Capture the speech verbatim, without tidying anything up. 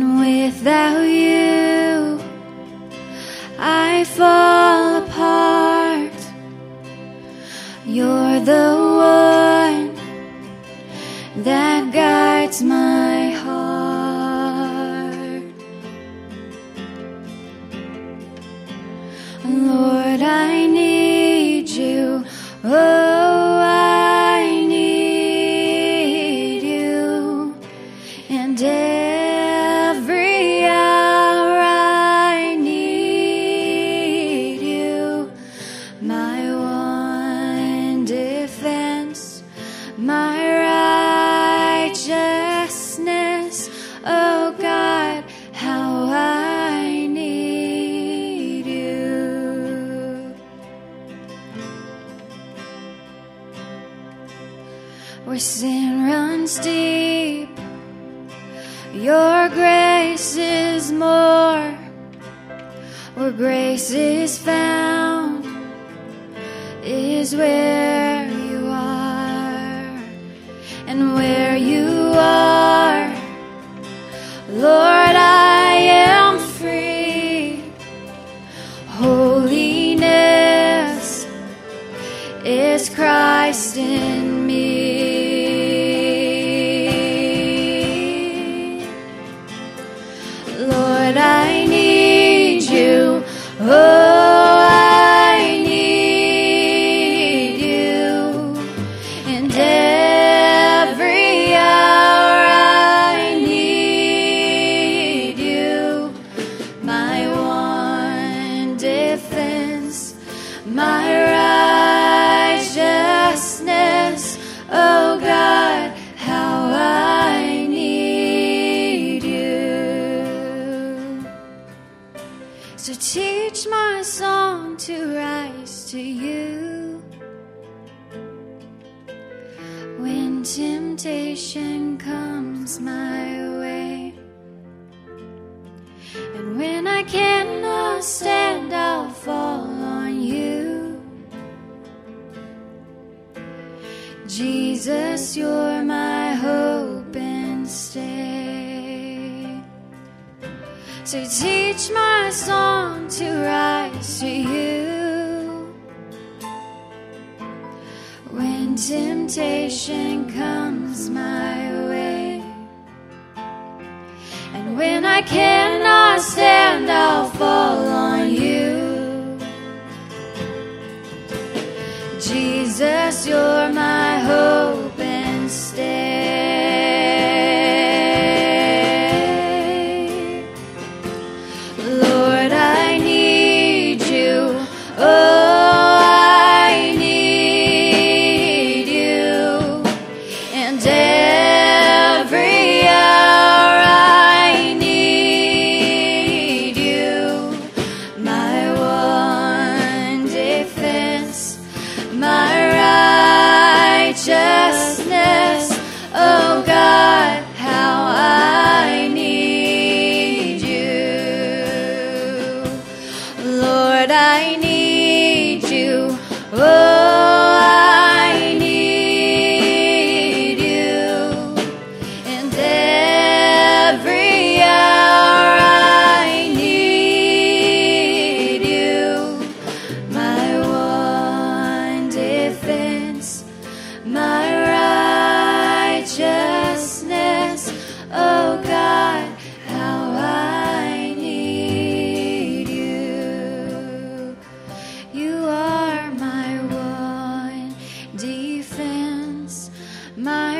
And without you, I fall apart. You're the one that guides my heart. Lord, I need you. Oh, I need you. And every hour I need you. My one defense, my righteousness. Oh God, how I need you. Where sin runs deep, your grace is more. Where grace is found is where you are. And where you are, Lord, I am free. Holiness is Christ in me. Lord, I need you. Oh, I need you. And every hour I need you. My one defense, my righteousness. Oh God, how I need you. So teach my song to rise to you. When temptation comes my way, and when I cannot stand, I'll fall on you. Jesus, you're my hope and stay. So teach my song to rise to you. When temptation comes my way, and when I cannot stand, I'll fall on you. Jesus, you're my hope and stay. Lord, I need you. Oh, I need you. And every hour I need you. My one defense, my righteousness. Oh God, how I need you. Lord, I need you. Oh, I need you. And every hour I need you. My one defense, my righteousness. Oh God, how I need you. You are my one defense, my